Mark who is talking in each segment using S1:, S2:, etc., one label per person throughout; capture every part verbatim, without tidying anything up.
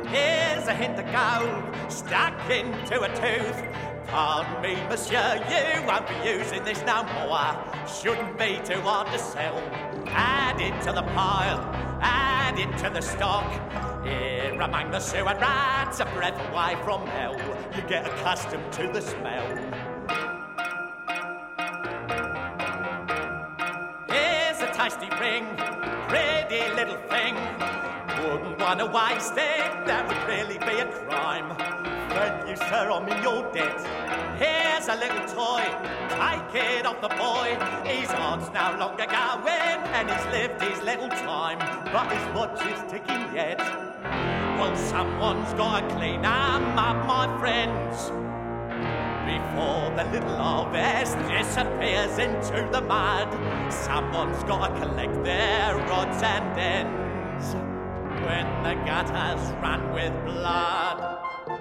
S1: Here's a hint of gold stuck into a tooth. Pardon me, monsieur, you won't be using this no more. Shouldn't be too hard to sell. Add it to the pile, add it to the stock. Here among the sewer rats, a breath away from hell. You get accustomed to the smell. Here's a tasty ring, pretty little thing. Wouldn't want to waste it, that would really be a crime. Thank you, sir, I'm in your debt. Here's a little toy, take it off the boy. His heart's no longer going, and he's lived his little time, but his watch is ticking yet. Well, someone's got to clean 'em up, my friends, before the little harvest disappears into the mud. Someone's got to collect their odds and ends when the gutters run with blood.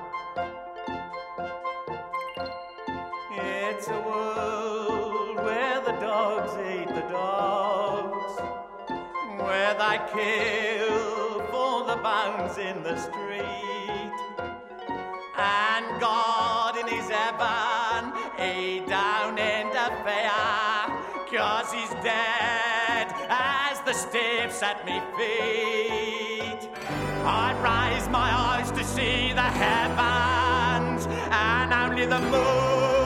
S1: It's a world where the dogs eat the dogs, where they kill for the bones in the street. And God in his heaven, he don't interfere, 'cause he's dead as the steps at me feet. I raise my eyes to see the heavens, and only the moon